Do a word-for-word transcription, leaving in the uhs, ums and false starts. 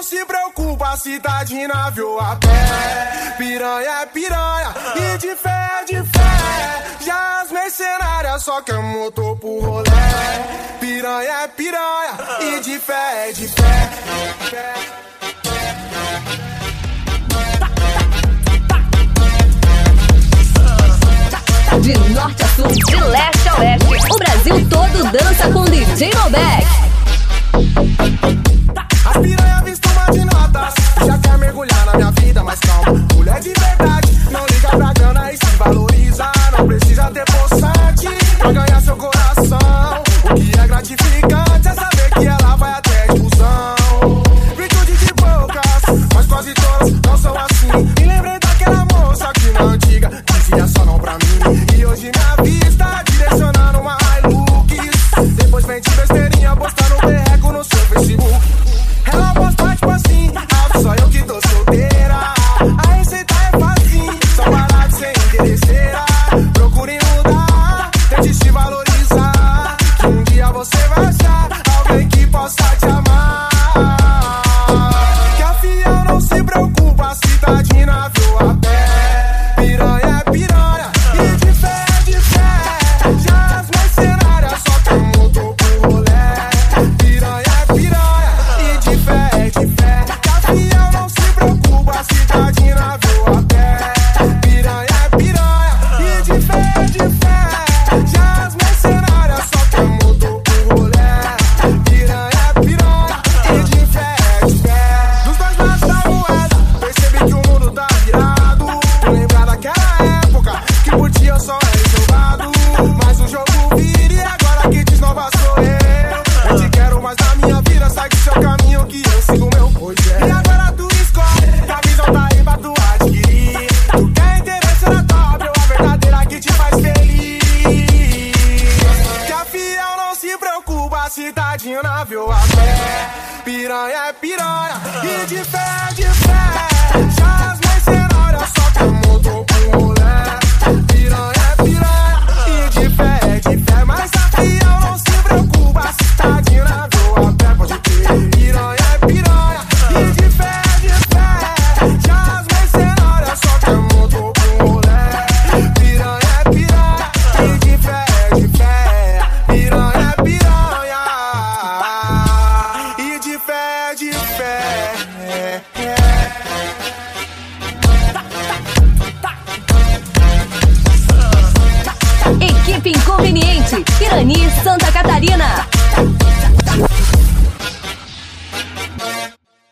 se preocupa se tá de navio a pé. Piranha é piranha e de fé é de fé. Já as mercenárias só quer motor pro rolê. Piranha é piranha e de fé é de fé. De norte a sul, de leste a oeste, o Brasil todo dança com D J Malbec. As piranha costuma de notas, já quer mergulhar na minha vida, mas calma. Mulher de verdade, não liga pra grana e se valoriza. Não precisa ter possante pra ganhar seu coração. O que é gratificante é saber que ela vai até a expulsão. Virtude de poucas, mas quase todas não são assim. E lembrei daquela moça que na antiga dizia só não pra mim. E hoje minha vista direcionando uma Hilux. Depois vem de besteirinha postando perreco no seu Facebook. Ela posta tipo assim, ah, só eu que tô solteira. A receita é facinho, só parar de ser interesseira. Procure mudar, tente se valorizar, que um dia você vai achar alguém que possa te amar. Que a fiel não se preocupa se tá de navio a pé. Piranha é piranha e de fé é de fé. Já as mercenárias só tem motor pro rolê. Piranha é piranha e de fé é de fé. Que a fiel não se preocupa se tá de navio a pé. Piranha é piranha e de fé é de fé. Já as mercenárias só tem motor pro rolê. Piranha é piranha e de fé é de fé. Dos dois lados da moeda, percebi que o mundo tá virado. Tô lembrado daquela época que por ti eu só era jogado. Mas o jogo vira e agora que desnova sou eu. Eu te quero mais na minha vida, segue seu caminho que eu sigo meu, pois é. E agora tu escolhe, que a visão tá aí pra tu adquirir. Tu quer interesse na top ou a verdadeira que te faz feliz? Que a fiel não se preocupa se tá de navio a pé. Piranha é piranha e de fé é de fé. Já as mercenárias só tem motor pro rolê. Piranha é piranha e de fé é de fé. Mas a fiel não se preocupa se tá de navio a pé, pode ter. Piranha é piranha e de fé é de fé. Já as mercenárias só tem motor pro rolê. Piranha é piranha e de fé é de fé. Piranha é piranha e de fé é de fé.